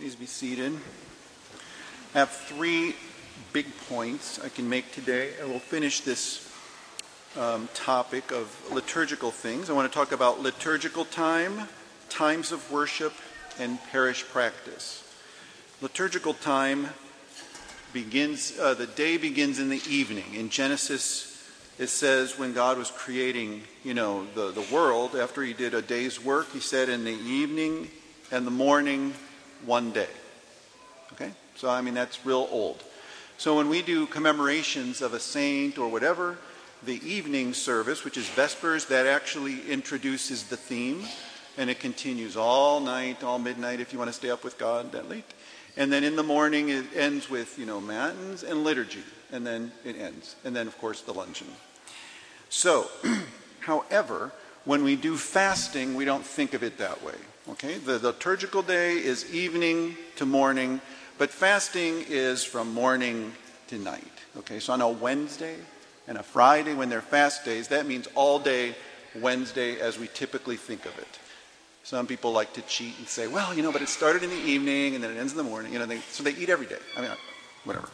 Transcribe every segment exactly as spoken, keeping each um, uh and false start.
Please be seated. I have three big points I can make today, and we'll finish this um, topic of liturgical things. I want to talk about liturgical time, times of worship, and parish practice. Liturgical time begins, uh, the day begins in the evening. In Genesis, it says when God was creating, you know, the, the world, after he did a day's work, he said in the evening and the morning, one day. Okay? So, I mean, that's real old. So when we do commemorations of a saint or whatever, the evening service, which is Vespers, that actually introduces the theme, and it continues all night, all midnight, if you want to stay up with God that late. And then in the morning, it ends with, you know, matins and liturgy, and then it ends. And then, of course, the luncheon. So, however, when we do fasting, we don't think of it that way. Okay? The liturgical day is evening to morning, but fasting is from morning to night. Okay? So on a Wednesday and a Friday, when they're fast days, that means all day Wednesday as we typically think of it. Some people like to cheat and say, well, you know, but it started in the evening and then it ends in the morning. You know, they, so they eat every day. I mean, whatever.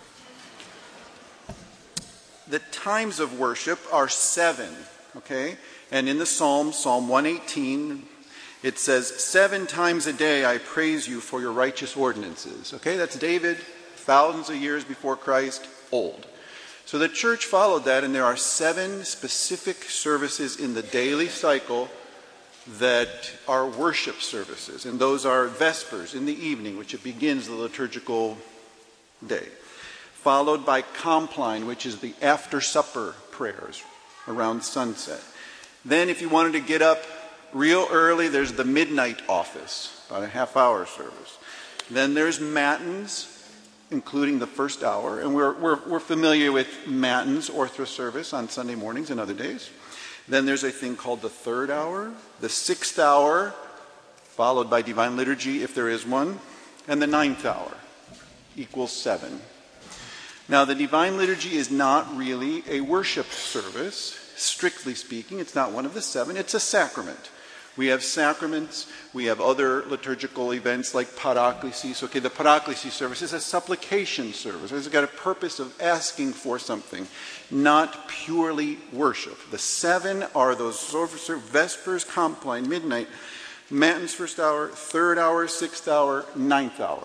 The times of worship are seven, okay? And in the Psalm, Psalm one eighteen, it says, seven times a day I praise you for your righteous ordinances. Okay, that's David, thousands of years before Christ, old. So the church followed that, and there are seven specific services in the daily cycle that are worship services. And those are Vespers in the evening, which it begins the liturgical day. Followed by Compline, which is the after-supper prayers around sunset. Then if you wanted to get up real early, there's the midnight office, about a half-hour service. Then there's matins, including the first hour. And we're, we're, we're familiar with matins, orthros service, on Sunday mornings and other days. Then there's a thing called the third hour, the sixth hour, followed by divine liturgy, if there is one, and the ninth hour, equals seven. Now, the divine liturgy is not really a worship service, strictly speaking. It's not one of the seven. It's a sacrament. We have sacraments. We have other liturgical events like paraklesis. Okay, the paraklesis service is a supplication service. It's got a purpose of asking for something, not purely worship. The seven are those Vespers, Compline, midnight, matins, first hour, third hour, sixth hour, ninth hour.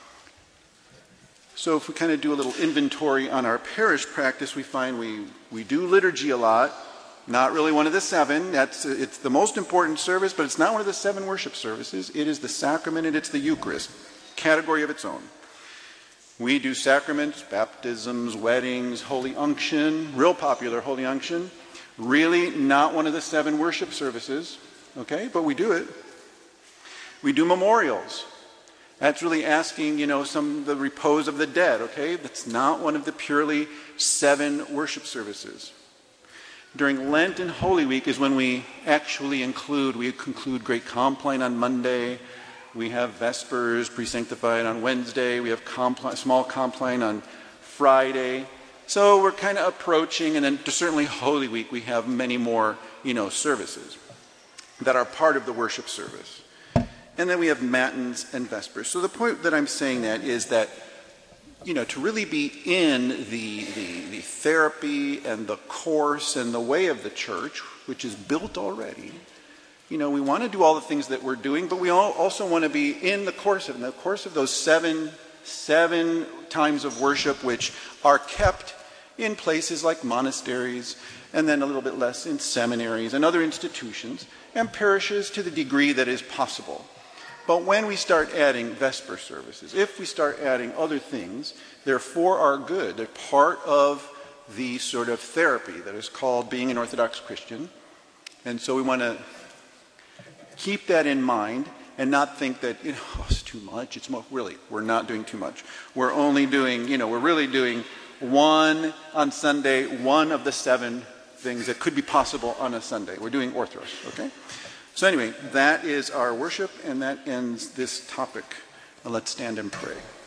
So if we kind of do a little inventory on our parish practice, we find we, we do liturgy a lot. Not really one of the seven. That's it's the most important service, but it's not one of the seven worship services. It is the sacrament and it's the Eucharist, category of its own. We do sacraments, baptisms, weddings, Holy Unction, real popular Holy Unction. Really not one of the seven worship services, okay? But we do it. We do memorials. That's really asking, you know, some the repose of the dead, okay? That's not one of the purely seven worship services. During Lent and Holy Week is when we actually include, we conclude Great Compline on Monday. We have Vespers, Pre-Sanctified on Wednesday. We have compline, small Compline on Friday. So we're kind of approaching, and then certainly Holy Week, we have many more, you know, services that are part of the worship service. And then we have matins and Vespers. So the point that I'm saying that is that, you know, to really be in the, the, the therapy and the course and the way of the church, which is built already, you know, we want to do all the things that we're doing, but we all also want to be in the course of, in the course of those seven, seven times of worship, which are kept in places like monasteries, and then a little bit less in seminaries and other institutions, and parishes to the degree that is possible. But when we start adding Vesper services, if we start adding other things, they're for our good. They're part of the sort of therapy that is called being an Orthodox Christian. And so we want to keep that in mind and not think that, you know, oh, it's too much. It's more, really, we're not doing too much. We're only doing, you know, we're really doing one on Sunday, one of the seven things that could be possible on a Sunday. We're doing orthros, okay? So anyway, that is our worship, and that ends this topic. Let's stand and pray.